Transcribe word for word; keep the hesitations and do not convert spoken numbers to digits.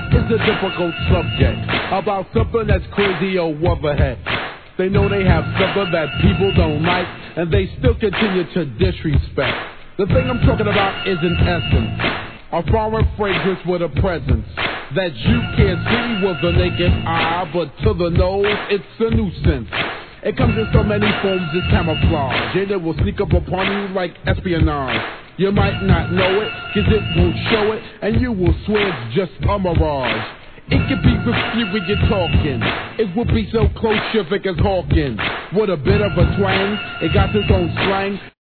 is a difficult subject about something that's crazy or overhead. They know they have something that people don't like, and they still continue to disrespect. The thing I'm talking about is an essence, a foreign fragrance with a presence that you can't see with the naked eye, but to the nose, it's a nuisance. It comes in so many forms, it's camouflage, and it will sneak up upon you like espionage. You might not know it, cause it won't show it, and you will swear it's just a mirage. It could be with you when you're talking. It would be so close, your thick as Hawking. With a bit of a twang, it got its own slang.